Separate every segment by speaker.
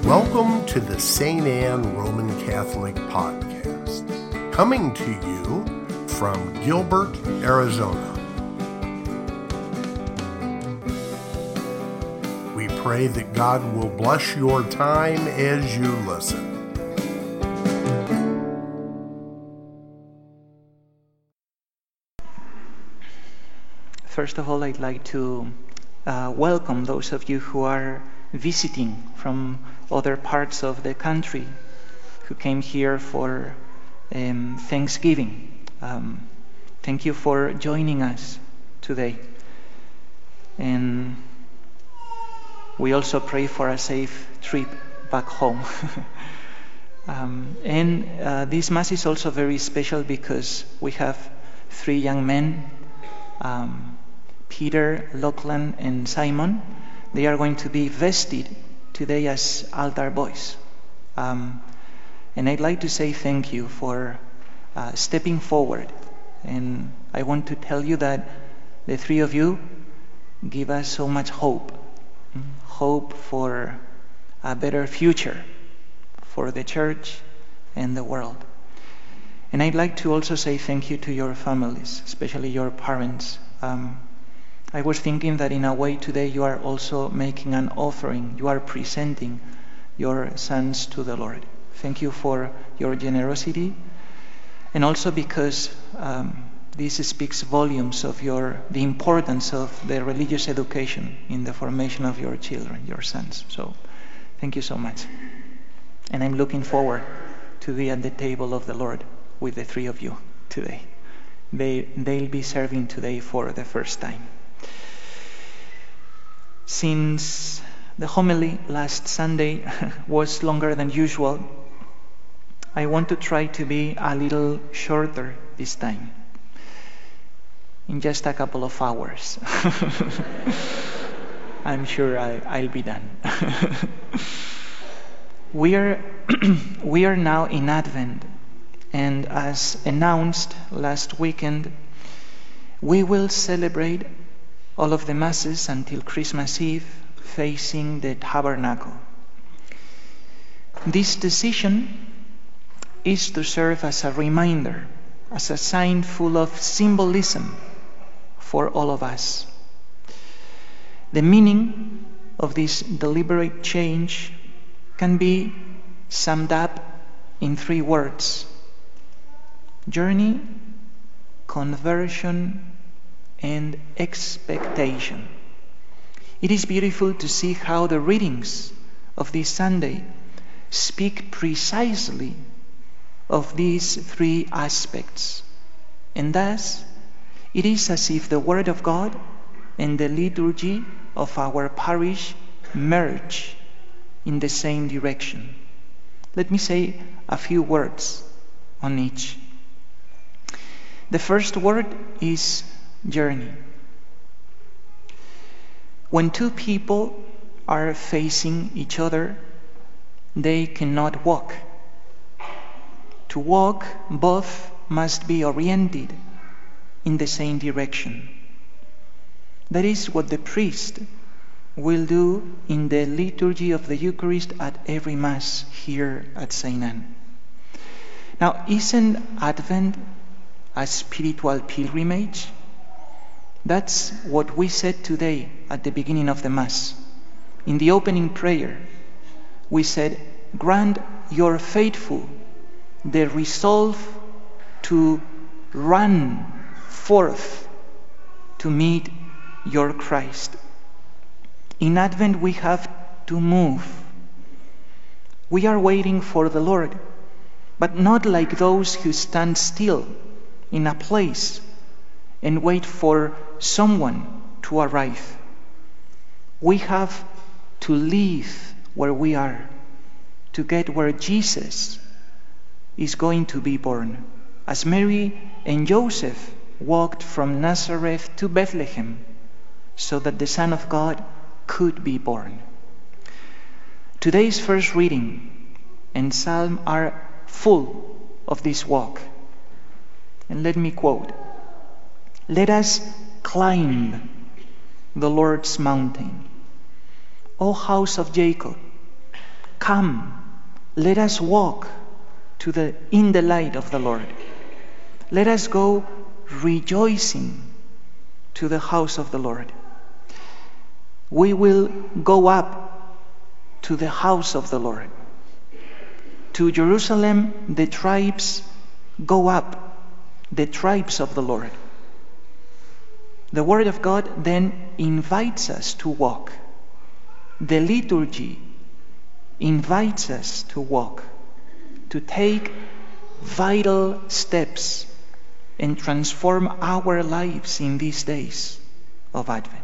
Speaker 1: Welcome to the St. Anne Roman Catholic Podcast, coming to you from Gilbert, Arizona. We pray that God will bless your time as you listen.
Speaker 2: First of all, I'd like to welcome those of you who are visiting from other parts of the country, who came here for Thanksgiving. Thank you for joining us today. And we also pray for a safe trip back home. This Mass is also very special because we have three young men, Peter, Lachlan, and Simon. They are going to be vested today as altar boys. And I'd like to say thank you for stepping forward. And I want to tell you that the three of you give us so much hope. Hope for a better future for the church and the world. And I'd like to also say thank you to your families, especially your parents. I was thinking that in a way today you are also making an offering. You are presenting your sons to the Lord. Thank you for your generosity, and also because this speaks volumes of the importance of the religious education in the formation of your children, your sons. So thank you so much. And I'm looking forward to be at the table of the Lord with the three of you today. They'll be serving today for the first time. Since the homily last Sunday was longer than usual, I want to try to be a little shorter this time, in just a couple of hours. I'm sure I'll be done. We are now in Advent, and as announced last weekend, we will celebrate all of the Masses until Christmas Eve facing the tabernacle. This decision is to serve as a reminder, as a sign full of symbolism for all of us. The meaning of this deliberate change can be summed up in three words: journey, conversion, and expectation. It is beautiful to see how the readings of this Sunday speak precisely of these three aspects. And thus, it is as if the Word of God and the liturgy of our parish merge in the same direction. Let me say a few words on each. The first word is journey. When two people are facing each other, they cannot walk. To walk, both must be oriented in the same direction. That is what the priest will do in the liturgy of the Eucharist at every Mass here at St. Anne. Now, isn't Advent a spiritual pilgrimage? That's what we said today at the beginning of the Mass. In the opening prayer, we said, "Grant your faithful the resolve to run forth to meet your Christ." In Advent, we have to move. We are waiting for the Lord, but not like those who stand still in a place and wait for someone to arrive. We have to leave where we are to get where Jesus is going to be born, as Mary and Joseph walked from Nazareth to Bethlehem so that the Son of God could be born. Today's first reading and psalm are full of this walk. And let me quote, "Let us climb the Lord's mountain. O house of Jacob, Come, let us walk in the light of the Lord. Let us go rejoicing to the house of the Lord. We will go up to the house of the Lord. To Jerusalem, the tribes go up, the tribes of the Lord. The Word of God then invites us to walk. The liturgy invites us to walk, to take vital steps and transform our lives in these days of Advent.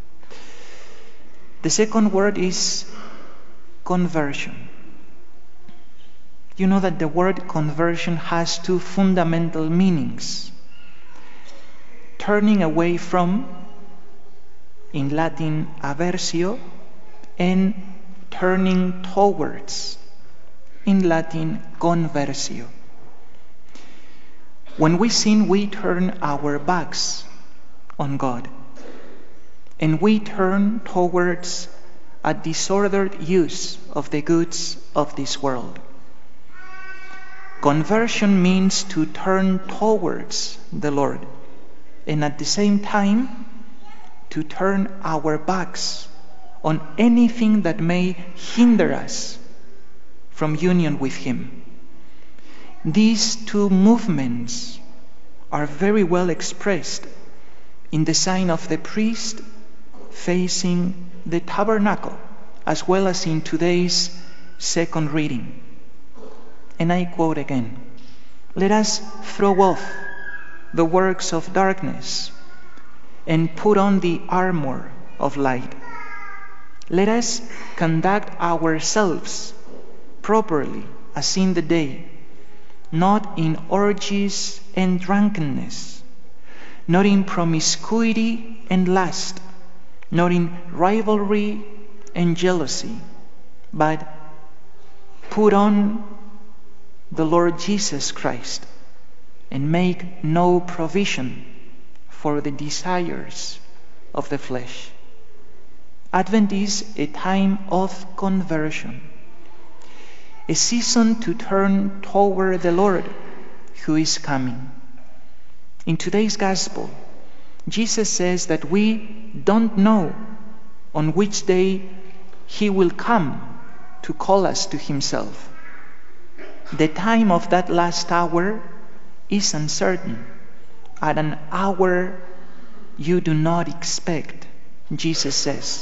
Speaker 2: The second word is conversion. You know that the word conversion has two fundamental meanings. Turning away from, in Latin, aversio, and turning towards, in Latin, conversio. When we sin, we turn our backs on God, and we turn towards a disordered use of the goods of this world. Conversion means to turn towards the Lord, and at the same time to turn our backs on anything that may hinder us from union with Him. These two movements are very well expressed in the sign of the priest facing the tabernacle, as well as in today's second reading. And I quote again, "Let us throw off the works of darkness and put on the armor of light. Let us conduct ourselves properly as in the day, not in orgies and drunkenness, not in promiscuity and lust, not in rivalry and jealousy, but put on the Lord Jesus Christ and make no provision for the desires of the flesh." Advent is a time of conversion, a season to turn toward the Lord who is coming. In today's Gospel, Jesus says that we don't know on which day He will come to call us to Himself. The time of that last hour is uncertain, at an hour you do not expect, Jesus says.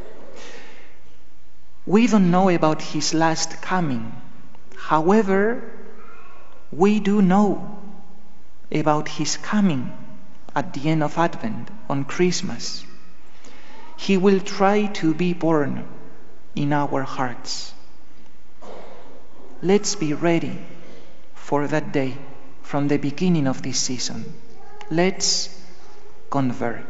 Speaker 2: We don't know about His last coming. However, we do know about His coming at the end of Advent, on Christmas. He will try to be born in our hearts. Let's be ready for that day from the beginning of this season. Let's convert.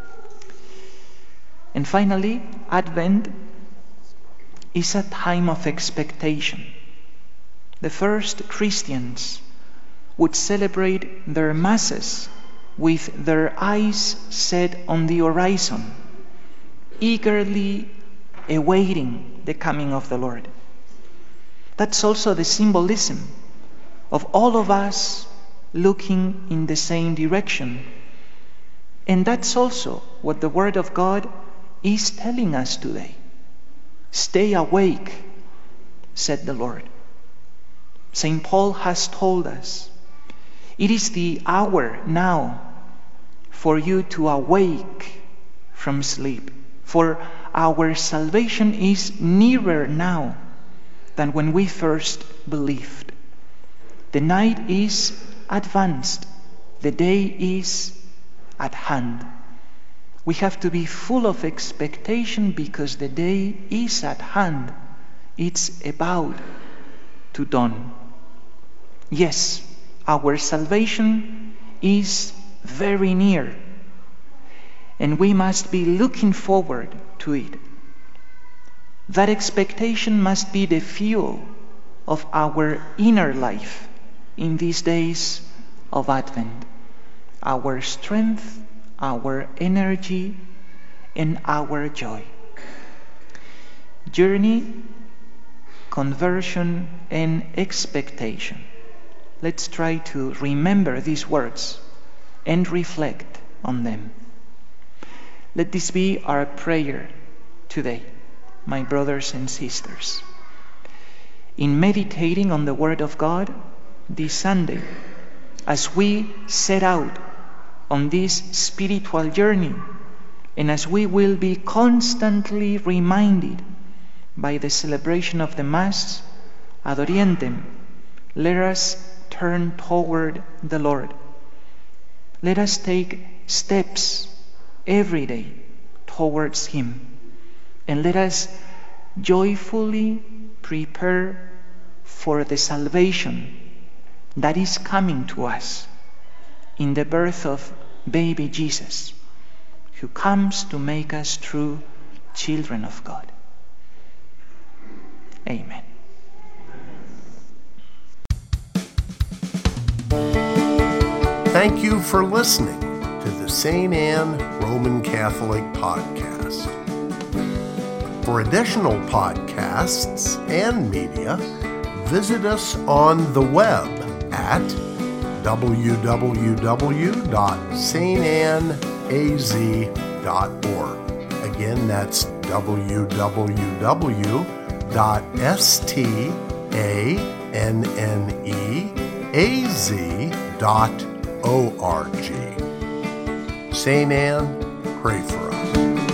Speaker 2: And finally, Advent is a time of expectation. The first Christians would celebrate their masses with their eyes set on the horizon, eagerly awaiting the coming of the Lord. That's also the symbolism of all of us looking in the same direction. And that's also what the Word of God is telling us today. Stay awake, said the Lord. St. Paul has told us, it is the hour now for you to awake from sleep, for our salvation is nearer now than when we first believed. The night is advanced, the day is at hand. We have to be full of expectation because the day is at hand. It's about to dawn. Yes, our salvation is very near, and we must be looking forward to it. That expectation must be the fuel of our inner life in these days of Advent. Our strength, our energy, and our joy. Journey conversion, and expectation. Let's try to remember these words and reflect on them. Let this be our prayer today, my brothers and sisters. In meditating on the Word of God this Sunday, as we set out on this spiritual journey, and as we will be constantly reminded by the celebration of the Mass ad Orientem, let us turn toward the Lord. Let us take steps every day towards Him, and let us joyfully prepare for the salvation that is coming to us in the birth of baby Jesus, who comes to make us true children of God. Amen.
Speaker 1: Thank you for listening to the St. Anne Roman Catholic Podcast. For additional podcasts and media, visit us on the web at www.stanneaz.org. Again, that's www.stanneaz.org. St. Anne, pray for us.